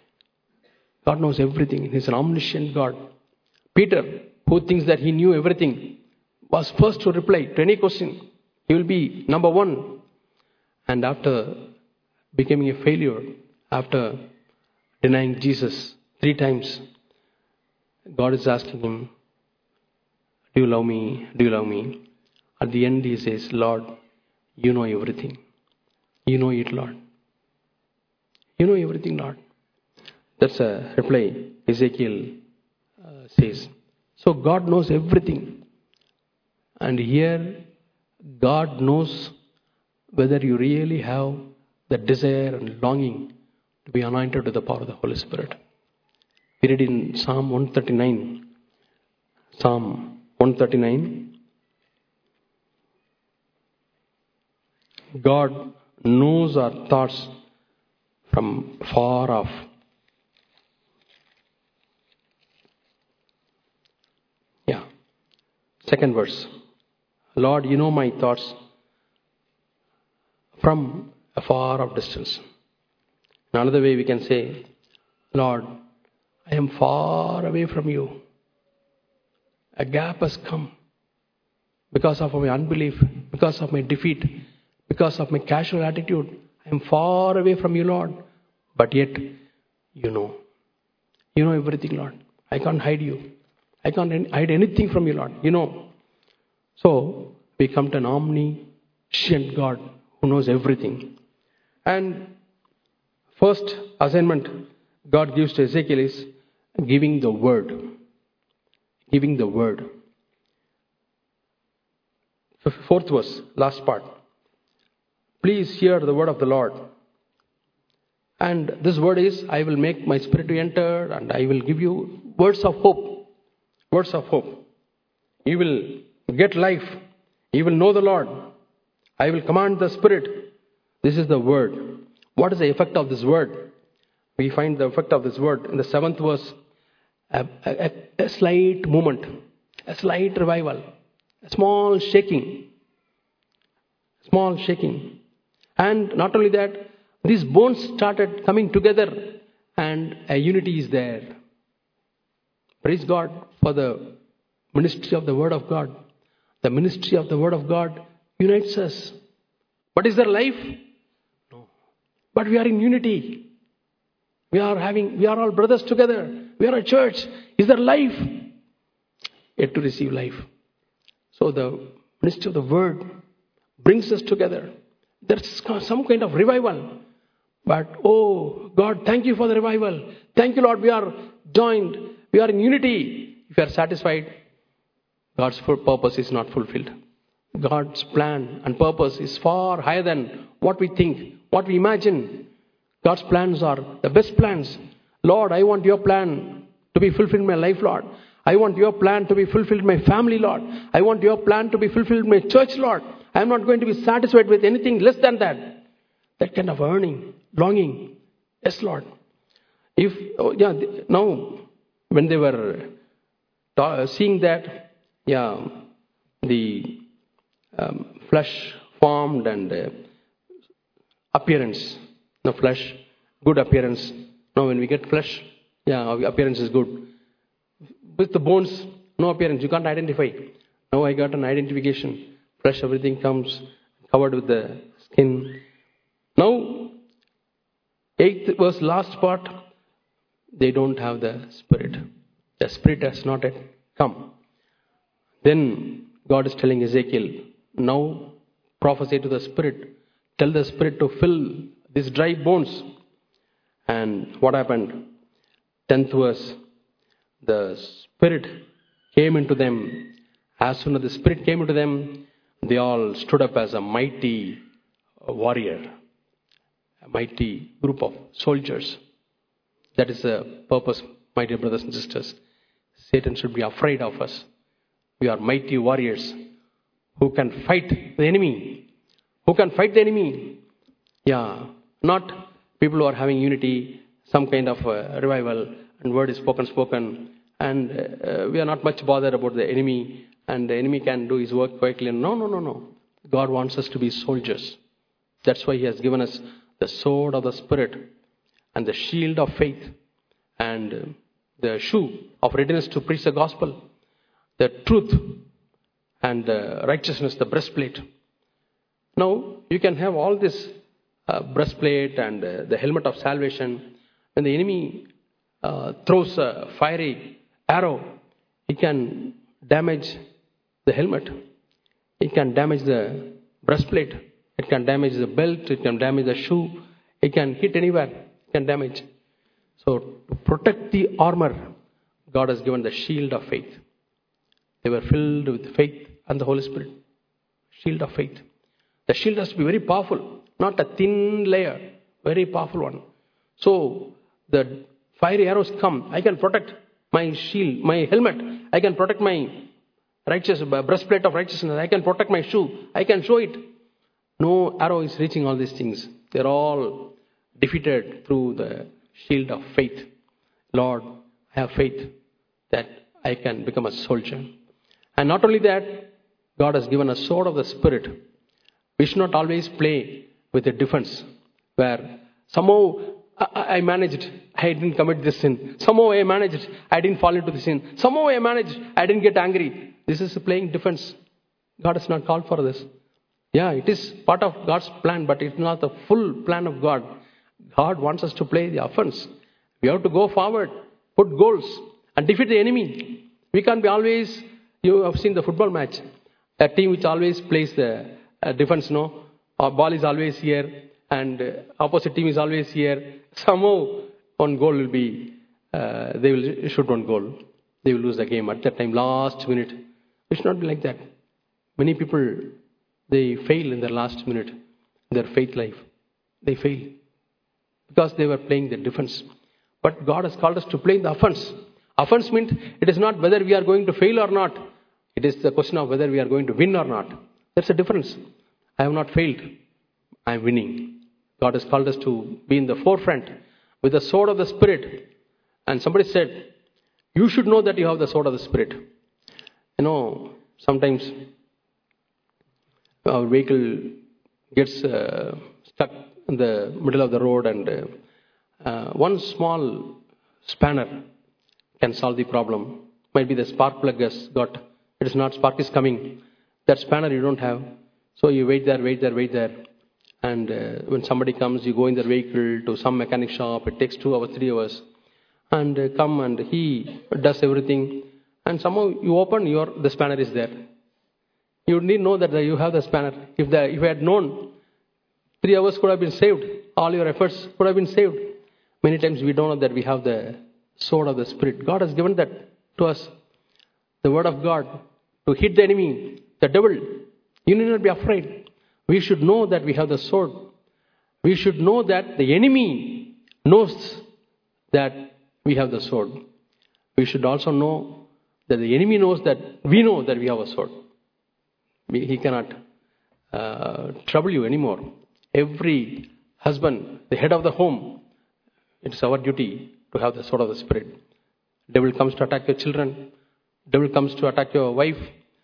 God knows everything. He's an omniscient God. Peter, who thinks that he knew everything, was first to reply to any question. He will be number one. And after becoming a failure, after denying Jesus three times, God is asking him, do you love me? Do you love me? At the end he says, Lord, you know everything. You know it, Lord. You know everything, Lord. That's a reply Ezekiel uh, says. So God knows everything. And here God knows whether you really have the desire and longing to be anointed with the power of the Holy Spirit. We read in Psalm one thirty-nine. Psalm one thirty-nine. God knows our thoughts from far off. Yeah. Second verse. Lord, you know my thoughts from a far off distance. Another way we can say, Lord, I am far away from you. A gap has come because of my unbelief, because of my defeat, because of my casual attitude. I am far away from you, Lord. But yet, you know. You know everything, Lord. I can't hide you. I can't hide anything from you, Lord. You know. So we come to an omniscient God who knows everything. And first assignment God gives to Ezekiel is giving the word. Giving the word. Fourth verse, last part. Please hear the word of the Lord. And this word is, I will make my spirit to enter and I will give you words of hope. Words of hope. You will get life. You will know the Lord. I will command the spirit. This is the word. What is the effect of this word? We find the effect of this word in the seventh verse. A, a, a slight movement. A slight revival. A small shaking. Small shaking. And not only that, these bones started coming together and a unity is there. Praise God for the ministry of the Word of God. The ministry of the Word of God unites us. But is there life? No. But we are in unity. We are having, we are all brothers together. We are a church. Is there life? Yet to receive life. So the ministry of the Word brings us together. There's some kind of revival. But, oh, God, thank you for the revival. Thank you, Lord, we are joined. We are in unity. If you are satisfied, God's full purpose is not fulfilled. God's plan and purpose is far higher than what we think, what we imagine. God's plans are the best plans. Lord, I want your plan to be fulfilled in my life, Lord. I want your plan to be fulfilled in my family, Lord. I want your plan to be fulfilled in my church, Lord. I am not going to be satisfied with anything less than that. That kind of earning, longing. Yes, Lord. If, oh, yeah, now, when they were ta- seeing that, yeah, the um, flesh formed and uh, appearance, no flesh, good appearance. Now, when we get flesh, yeah, our appearance is good. With the bones, no appearance, you can't identify. Now I got an identification. Flesh, everything comes covered with the skin. Now, eighth verse, last part, they don't have the Spirit. The Spirit has not yet come. Then God is telling Ezekiel, now prophesy to the Spirit. Tell the Spirit to fill these dry bones. And what happened? Tenth verse, the Spirit came into them. As soon as the Spirit came into them, they all stood up as a mighty warrior. A mighty group of soldiers. That is the purpose, my dear brothers and sisters. Satan should be afraid of us. We are mighty warriors who can fight the enemy. Who can fight the enemy? Yeah, not people who are having unity, some kind of uh, revival, and word is spoken, spoken, and uh, we are not much bothered about the enemy, and the enemy can do his work quickly. No, no, no, no. God wants us to be soldiers. That's why He has given us the sword of the Spirit and the shield of faith and the shoe of readiness to preach the gospel, the truth and the righteousness, the breastplate. Now, you can have all this uh, breastplate and uh, the helmet of salvation. When the enemy uh, throws a fiery arrow, he can damage the helmet. It can damage the breastplate. It can damage the belt. It can damage the shoe. It can hit anywhere. It can damage. So, to protect the armor, God has given the shield of faith. They were filled with faith and the Holy Spirit. Shield of faith. The shield has to be very powerful, not a thin layer, very powerful one. So, the fiery arrows come. I can protect my shield, my helmet. I can protect my righteous breastplate of righteousness. I can protect my shoe. I can show it. No arrow is reaching all these things. They're all defeated through the shield of faith. Lord, I have faith that I can become a soldier. And not only that, God has given a sword of the Spirit. We should not always play with a defense where somehow I, I managed, I didn't commit this sin. Somehow I managed, I didn't fall into the sin. Somehow I managed, I didn't get angry. This is playing defense. God has not called for this. Yeah, it is part of God's plan, but it's not the full plan of God. God wants us to play the offense. We have to go forward, put goals and defeat the enemy. We can't be always, you have seen the football match, a team which always plays the uh, defense, no? Our ball is always here and uh, opposite team is always here. Somehow one goal will be, uh, they will shoot one goal. They will lose the game at that time, last minute. It should not be like that. Many people, they fail in their last minute, in their faith life. They fail because they were playing the defense. But God has called us to play the offense. Offense means it is not whether we are going to fail or not. It is the question of whether we are going to win or not. That's the difference. I have not failed. I am winning. God has called us to be in the forefront with the sword of the Spirit. And somebody said, you should know that you have the sword of the Spirit. You know, sometimes our vehicle gets uh, stuck in the middle of the road and uh, uh, one small spanner can solve the problem. Might be the spark plug has got, it is not, spark is coming. That spanner you don't have. So you wait there, wait there, wait there. And uh, when somebody comes, you go in the vehicle to some mechanic shop. It takes two hours, three hours. And uh, come and he does everything. And somehow you open, your the spanner is there. You need know that you have the spanner. If, the, if you had known, three hours could have been saved. All your efforts could have been saved. Many times we don't know that we have the sword of the Spirit. God has given that to us. The word of God to hit the enemy, the devil. You need not be afraid. We should know that we have the sword. We should know that the enemy knows that we have the sword. We should also know that the enemy knows that we know that we have a sword. We, he cannot uh, trouble you anymore. Every husband, the head of the home, it's our duty to have the sword of the Spirit. Devil comes to attack your children. Devil comes to attack your wife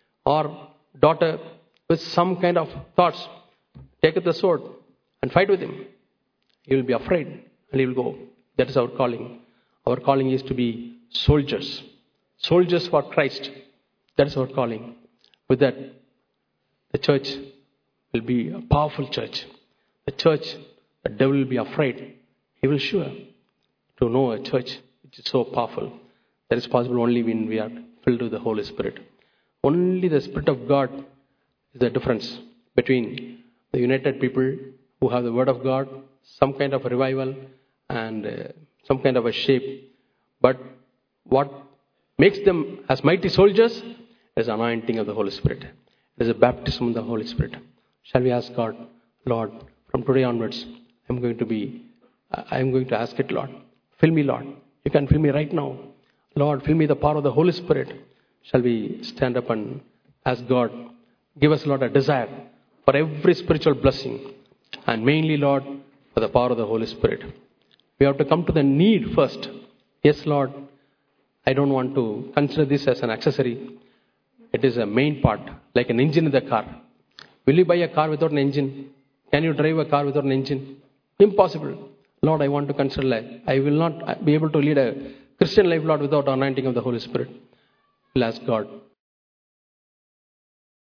or daughter with some kind of thoughts. Take up the sword and fight with him. He will be afraid and he will go. That is our calling. Our calling is to be soldiers. Soldiers for Christ. That is our calling. With that, the church will be a powerful church. The church, the devil will be afraid. He will sure to know a church which is so powerful. That is possible only when we are filled with the Holy Spirit. Only the Spirit of God is the difference between the united people who have the Word of God, some kind of a revival and uh, some kind of a shape. But what makes them as mighty soldiers is anointing of the Holy Spirit. It is a baptism of the Holy Spirit. Shall we ask God, Lord, from today onwards, I'm going to be, I'm going to ask it, Lord. Fill me, Lord. You can fill me right now. Lord, fill me the power of the Holy Spirit. Shall we stand up and ask God, give us, Lord, a desire for every spiritual blessing. And mainly, Lord, for the power of the Holy Spirit. We have to come to the need first. Yes, Lord, I don't want to consider this as an accessory. It is a main part, like an engine in the car. Will you buy a car without an engine? Can you drive a car without an engine? Impossible. Lord, I want to consider life. I will not be able to lead a Christian life, Lord, without anointing of the Holy Spirit. We'll ask God